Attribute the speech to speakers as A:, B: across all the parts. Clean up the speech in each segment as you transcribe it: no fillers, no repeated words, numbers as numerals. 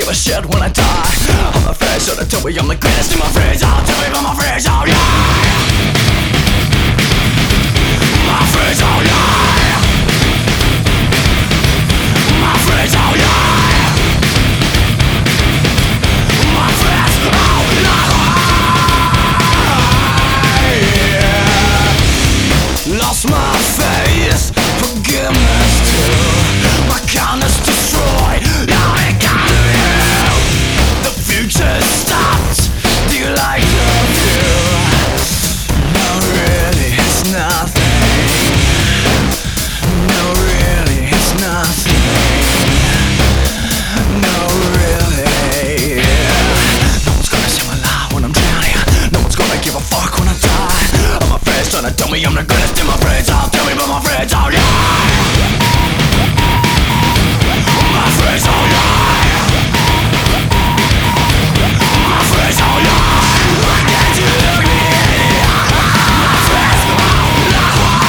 A: give a shit when I die. I'm a friend, so they tell me I'm the greatest in my friends. I'll tell me about my friends, oh yeah. My friends, oh yeah. My friends, oh yeah. My friends, oh yeah. Lost my face, forgiveness too. My kindness destroyed, now I got you. The future stopped, do you like the view? No really, it's nothing. No really, it's nothing. No really. No one's gonna save my life when I'm drowning. No one's gonna give a fuck when I die. All my friends trying to tell me I'm the greatest in my friends. I'll tell me about my friends, oh yeah. My friends, oh yeah. My friends, oh yeah. Why can't you look me in the eye? My friends, oh yeah.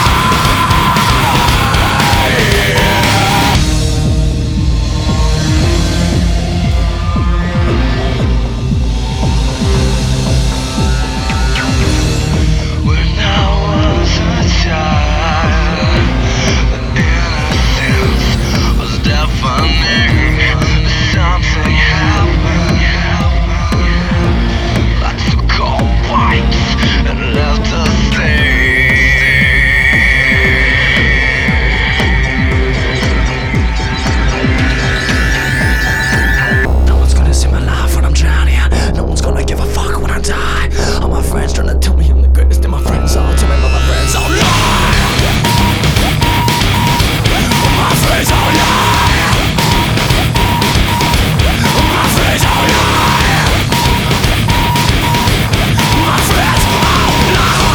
B: When I was a child, innocence was deafening. Something happened. I took cold bites and left a stain.
A: No one's gonna save my life when I'm drowning. No one's gonna give a fuck when I die. All my friends trying to tell me I'm the greatest in my friends. I'll tell me about my friends, oh yeah. My friends, oh yeah. My friends, oh yeah. My friends, oh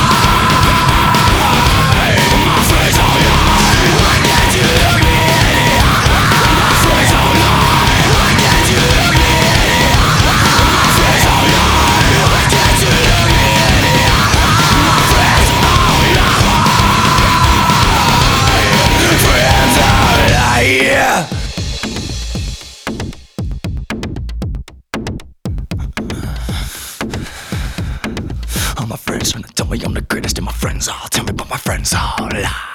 A: yeah. My friends, oh yeah. Why can't you look me in the eye? My friends, oh yeah. Why can't you look me in the eye? My friends, oh yeah. Why can't you look me in the eye? My friends, oh yeah. Friends, oh yeah. All my friends trying to tell me I'm the greatest in my friends. All tell me about my friends, all lie.